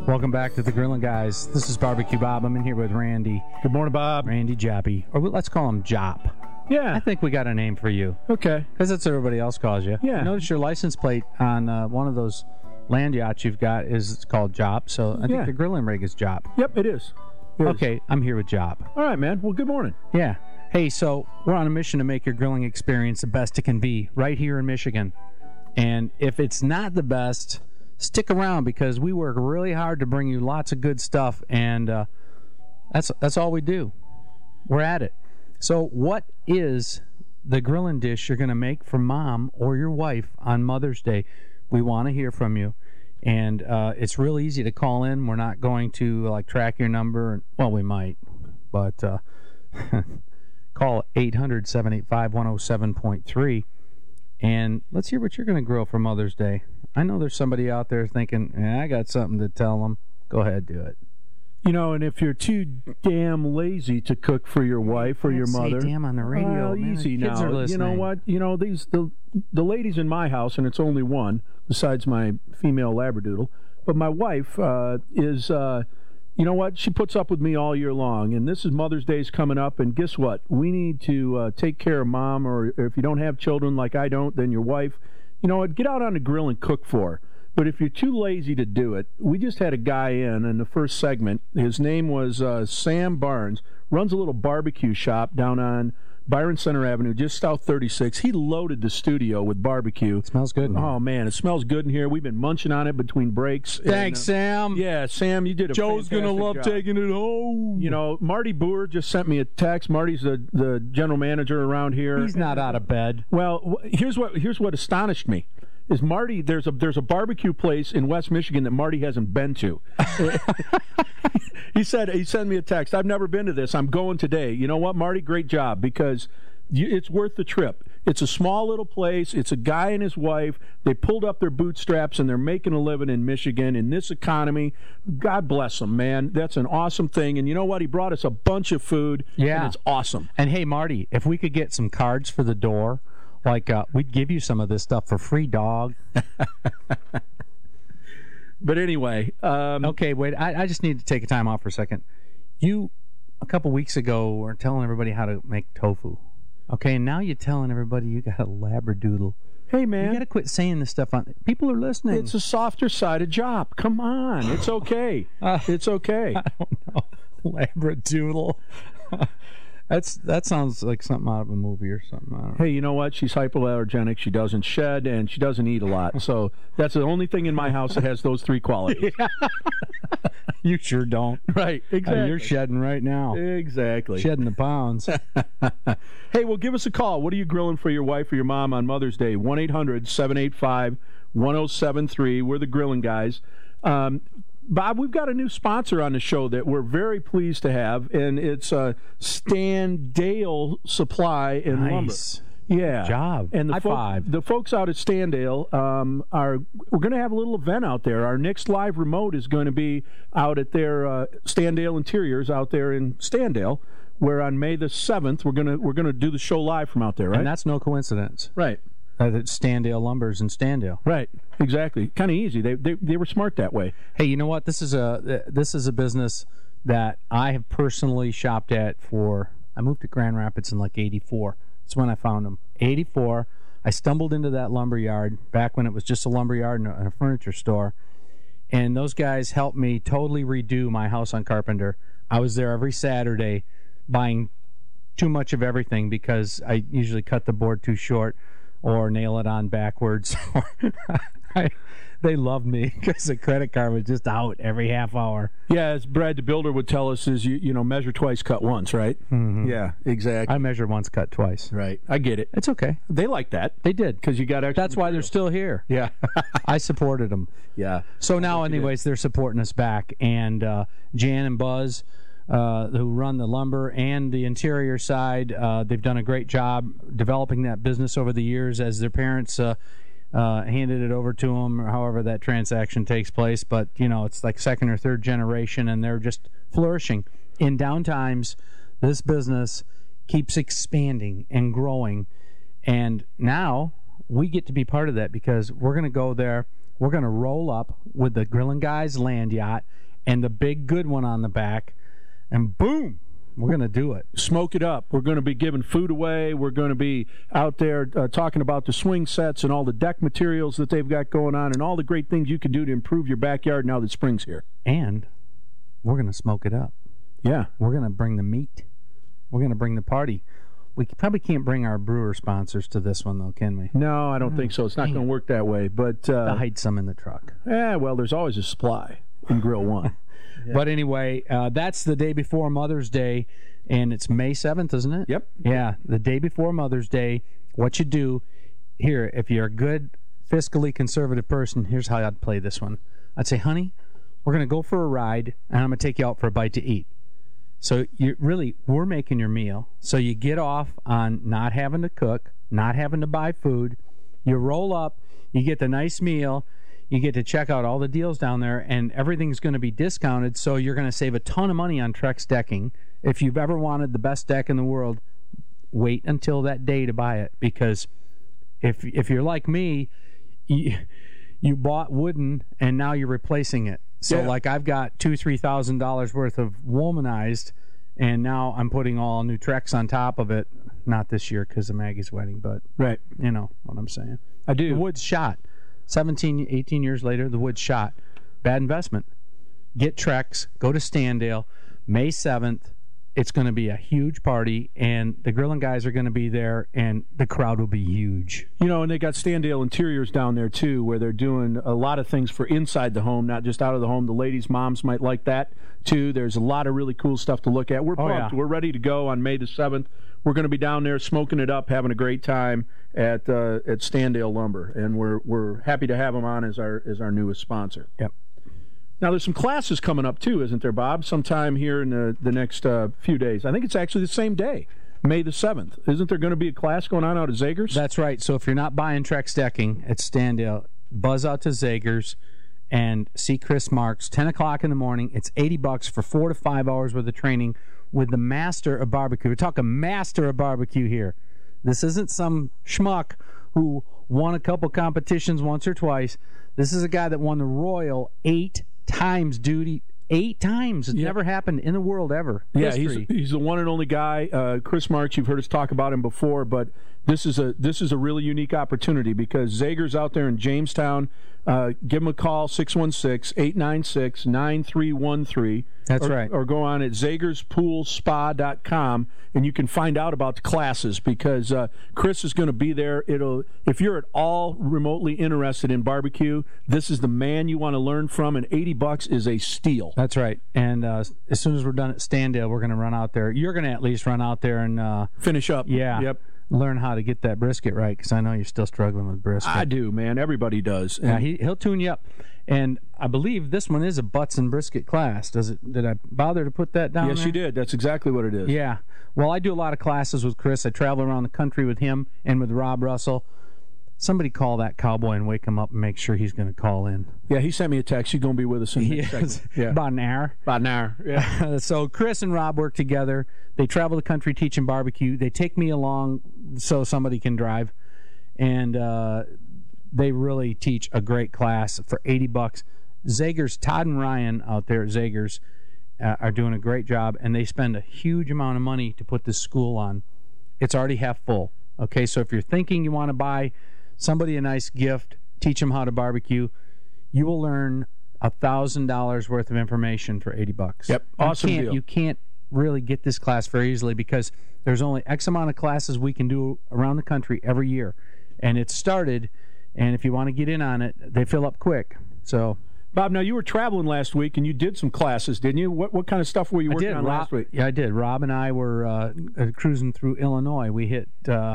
Welcome back to the Grilling Guys. This is Barbecue Bob. I'm in here with Randy. Good morning, Bob. Randy Joppy. Or let's call him Jop. Yeah. I think we got a name for you. Okay. Because that's what everybody else calls you. Yeah. Notice your license plate on one of those land yachts you've got is called Jop. So I think the grilling rig is Jop. Yep, it is. Okay, I'm here with Jop. All right, man. Well, good morning. Yeah. Hey, so we're on a mission to make your grilling experience the best it can be right here in Michigan. And if it's not the best, stick around because we work really hard to bring you lots of good stuff, and that's all we do. We're at it. So what is the grilling dish you're going to make for mom or your wife on Mother's Day? We want to hear from you, and it's real easy to call in. We're not going to track your number. Well, we might, but call 800-785-107.3. And let's hear what you're going to grill for Mother's Day. I know there's somebody out there thinking, I got something to tell them. Go ahead, do it. You know, and if you're too damn lazy to cook for your wife or your mother, say damn on the radio. Man, easy kids now. Are listening. You know what? You know the ladies in my house, and it's only one besides my female labradoodle. But my wife is. You know what? She puts up with me all year long, and this is Mother's Day's coming up, and guess what? We need to take care of mom, or if you don't have children like I don't, then your wife. You know what? Get out on the grill and cook for her. But if you're too lazy to do it, we just had a guy in the first segment. His name was Sam Barnes, runs a little barbecue shop down on Byron Center Avenue, just south 36. He loaded the studio with barbecue. It smells good. Oh, man, it smells good in here. We've been munching on it between breaks. Thanks, Sam. Yeah, Sam, you did a Joe's going to love job. taking it home. You know, Marty Boer just sent me a text. Marty's the general manager around here. He's not out of bed. Well, here's what astonished me. Is Marty, there's a barbecue place in West Michigan that Marty hasn't been to. He sent me a text. I've never been to this. I'm going today. You know what, Marty? Great job, because it's worth the trip. It's a small little place. It's a guy and his wife. They pulled up their bootstraps, and they're making a living in Michigan in this economy. God bless them, man. That's an awesome thing. And you know what? He brought us a bunch of food, and it's awesome. And, hey, Marty, if we could get some cards for the door, we'd give you some of this stuff for free, dog. But anyway. Okay, wait. I just need to take a time off for a second. You, a couple weeks ago, were telling everybody how to make tofu. Okay, and now you're telling everybody you got a labradoodle. Hey, man. You got to quit saying this stuff. People are listening. It's a softer side of job. Come on. It's okay. It's okay. I don't know. Labradoodle. That sounds like something out of a movie or something. Hey, you know what? She's hypoallergenic. She doesn't shed, and she doesn't eat a lot. So that's the only thing in my house that has those three qualities. You sure don't. Right, exactly. You're shedding right now. Exactly. Shedding the pounds. Hey, well, give us a call. What are you grilling for your wife or your mom on Mother's Day? 1-800-785-1073. We're the Grilling Guys. Bob, we've got a new sponsor on the show that we're very pleased to have, and it's Standale Supply and Lumber. Yeah. Good job. And High five. The folks out at Standale we're going to have a little event out there. Our next live remote is going to be out at their Standale Interiors out there in Standale, where on May the 7th we're going to do the show live from out there, right? And that's no coincidence. Right. It's Standale Lumber's in Standale. Right, exactly. Kind of easy. They were smart that way. Hey, you know what? This is a business that I have personally shopped at for. I moved to Grand Rapids in '84. That's when I found them. '84. I stumbled into that lumber yard back when it was just a lumber yard and a furniture store, and those guys helped me totally redo my house on Carpenter. I was there every Saturday, buying too much of everything because I usually cut the board too short or nail it on backwards. They loved me because the credit card was just out every half hour. Yeah, as Brad the Builder would tell us, is you measure twice, cut once, right? Mm-hmm. Yeah, exactly. I measure once, cut twice. Right. I get it. It's okay. They like that. They did. Because you got extra That's why they're still here. Yeah. I supported them. Yeah. So now, anyways, they're supporting us back. And Jan and Buzz, who run the lumber and the interior side, they've done a great job developing that business over the years as their parents handed it over to them, or however that transaction takes place. But, it's like second or third generation, and they're just flourishing. In downtimes, this business keeps expanding and growing. And now we get to be part of that because we're going to go there We're going to roll up with the Grilling Guys land yacht and the big good one on the back, and boom, we're going to do it. Smoke it up. We're going to be giving food away. We're going to be out there talking about the swing sets and all the deck materials that they've got going on and all the great things you can do to improve your backyard now that spring's here. And we're going to smoke it up. Yeah. We're going to bring the meat. We're going to bring the party. We probably can't bring our brewer sponsors to this one, though, can we? No, I don't think so. It's not going to work that way. But I'll hide some in the truck. Yeah, well, there's always a supply in Grill One. Yeah. But anyway, that's the day before Mother's Day, and it's May 7th, isn't it? Yep. Yeah, the day before Mother's Day. What you do here, if you're a good, fiscally conservative person, here's how I'd play this one. I'd say, honey, we're going to go for a ride, and I'm going to take you out for a bite to eat. So we're making your meal. So you get off on not having to cook, not having to buy food. You roll up, you get the nice meal. You get to check out all the deals down there, and everything's going to be discounted, so you're going to save a ton of money on Trex decking. If you've ever wanted the best deck in the world, wait until that day to buy it, because if you're like me, you bought wooden, and now you're replacing it. So, like, I've got $2,000-3,000 worth of womanized, and now I'm putting all new Trex on top of it. Not this year because of Maggie's wedding, but right. You know what I'm saying. I do. The wood's shot. 17, 18 years later, the wood's shot. Bad investment. Get Trex. Go to Standale. May 7th. It's going to be a huge party, and the Grilling Guys are going to be there, and the crowd will be huge. You know, and they got Standale Interiors down there, too, where they're doing a lot of things for inside the home, not just out of the home. The ladies' moms might like that, too. There's a lot of really cool stuff to look at. We're pumped. Yeah. We're ready to go on May the 7th. We're going to be down there smoking it up, having a great time at Standale Lumber, and we're happy to have them on as our newest sponsor. Yep. Now, there's some classes coming up, too, isn't there, Bob? Sometime here in the next few days. I think it's actually the same day, May the 7th. Isn't there going to be a class going on out at Zagers? That's right. So if you're not buying Trex decking at Standale, buzz out to Zagers and see Chris Marks, 10 o'clock in the morning. It's $80 for 4 to 5 hours worth of training with the master of barbecue. We're talking master of barbecue here. This isn't some schmuck who won a couple competitions once or twice. This is a guy that won the Royal 8 times, dude. 8 times. It's never happened in the world ever. Yeah, History. he's the one and only guy. Chris Marks, you've heard us talk about him before, but this is a really unique opportunity because Zagers out there in Jamestown. Give them a call, 616-896-9313. That's right. Or go on at ZagersPoolSpa.com, and you can find out about the classes because Chris is going to be there. If you're at all remotely interested in barbecue, this is the man you want to learn from, and $80 is a steal. That's right. And as soon as we're done at Standale, we're going to run out there. You're going to at least run out there and finish up. Yeah. Yep. Learn how to get that brisket right, because I know you're still struggling with brisket. I do, man. Everybody does. Yeah, he'll tune you up. And I believe this one is a butts and brisket class. Did I bother to put that down? Yes, there? you did. That's exactly what it is. Yeah. Well, I do a lot of classes with Chris. I travel around the country with him and with Rob Russell. Somebody call that cowboy and wake him up and make sure he's going to call in. Yeah, he sent me a text. He's going to be with us in a second. Yeah. About an hour. About an hour, yeah. So Chris and Rob work together. They travel the country teaching barbecue. They take me along so somebody can drive. And they really teach a great class for $80. Zagers, Todd and Ryan out there at Zagers are doing a great job, and they spend a huge amount of money to put this school on. It's already half full. Okay, so if you're thinking you want to buy somebody a nice gift, teach them how to barbecue, you will learn $1,000 worth of information for $80. Yep, awesome deal. You can't really get this class very easily because there's only X amount of classes we can do around the country every year, and it's started. And if you want to get in on it, they fill up quick. So, Bob, now you were traveling last week and you did some classes, didn't you? What kind of stuff were you working on last week? Yeah, I did. Rob and I were cruising through Illinois. We hit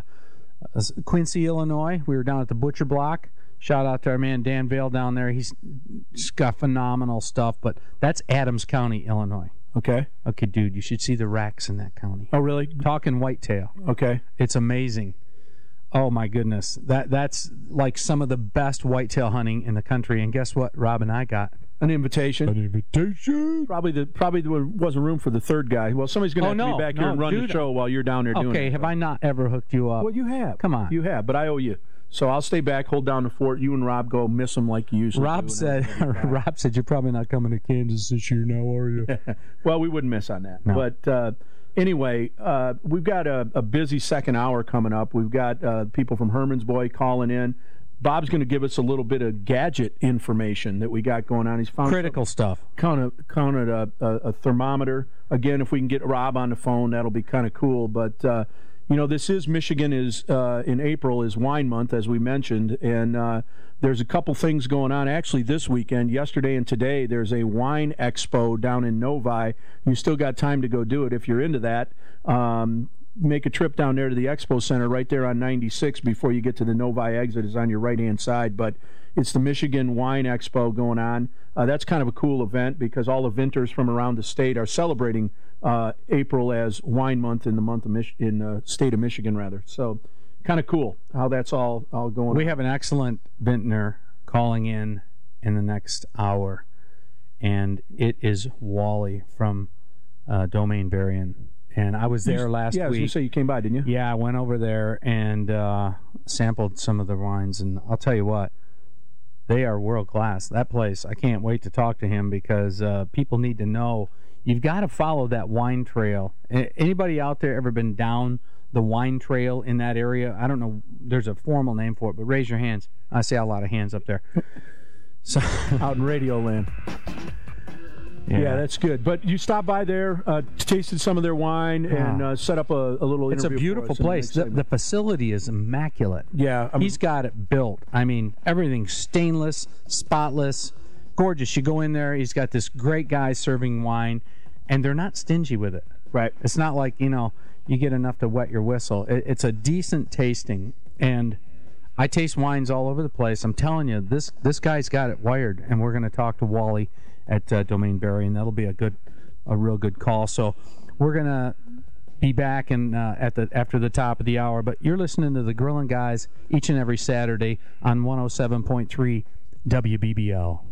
Quincy, Illinois. We were down at the Butcher Block. Shout out to our man Dan Vale down there. He's got phenomenal stuff, but that's Adams County, Illinois. Okay. Okay, dude, you should see the racks in that county. Oh, really? Talking whitetail. Okay. It's amazing. Oh, my goodness. That's like some of the best whitetail hunting in the country. And guess what? Rob and I got an invitation. An invitation. Probably there wasn't room for the third guy. Well, somebody's going to have to be back here and run the show while you're down there doing it. Okay, have I not ever hooked you up? Well, you have. Come on. You have, but I owe you. So I'll stay back, hold down the fort. You and Rob go miss them like you usually Rob do. said, you're probably not coming to Kansas this year now, are you? Well, we wouldn't miss on that. No. But anyway, we've got a busy second hour coming up. We've got people from Herman's Boy calling in. Bob's going to give us a little bit of gadget information that we got going on. He's found Critical stuff. counted a thermometer. Again, if we can get Rob on the phone, that'll be kind of cool. But this is Michigan is in April is wine month, as we mentioned, and there's a couple things going on actually this weekend. Yesterday and today, there's a wine expo down in Novi. You still got time to go do it if you're into that. Make a trip down there to the Expo Center right there on 96 before you get to the Novi exit. Is on your right-hand side, but it's the Michigan Wine Expo going on. That's kind of a cool event because all the vintners from around the state are celebrating April as wine month in the state of Michigan, rather. So kind of cool how that's all going on. We have an excellent vintner calling in the next hour, and it is Wally from Domaine Berrien. And I was there last week. Yeah, I was going to say you came by, didn't you? Yeah, I went over there and sampled some of the wines, and I'll tell you what, they are world class. That place, I can't wait to talk to him because people need to know you've got to follow that wine trail. Anybody out there ever been down the wine trail in that area? I don't know, there's a formal name for it, but raise your hands. I see a lot of hands up there. So out in Radio Land. Yeah, that's good. But you stopped by there, tasted some of their wine, and set up a little interview. It's a beautiful place. The facility is immaculate. Yeah. He's got it built. I mean, everything's stainless, spotless, gorgeous. You go in there, he's got this great guy serving wine, and they're not stingy with it. Right. It's not like, you get enough to wet your whistle. It's a decent tasting, and I taste wines all over the place. I'm telling you, this guy's got it wired, and we're going to talk to Wally at Domaine Berrien, and that'll be a real good call. So we're gonna be back after the top of the hour. But you're listening to the Grillin' Guys each and every Saturday on 107.3 WBBL.